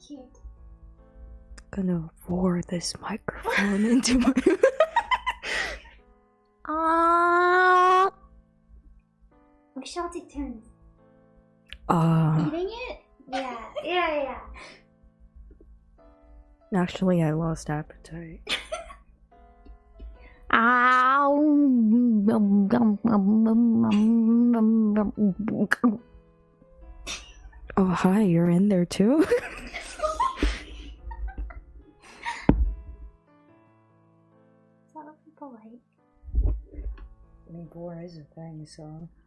cute. Gonna roar this microphone into my. We should all take turns. Eating it? Yeah. Actually, I lost appetite. Oh, hi, you're in there too? Is that what people like? I mean, gore is a thing, so.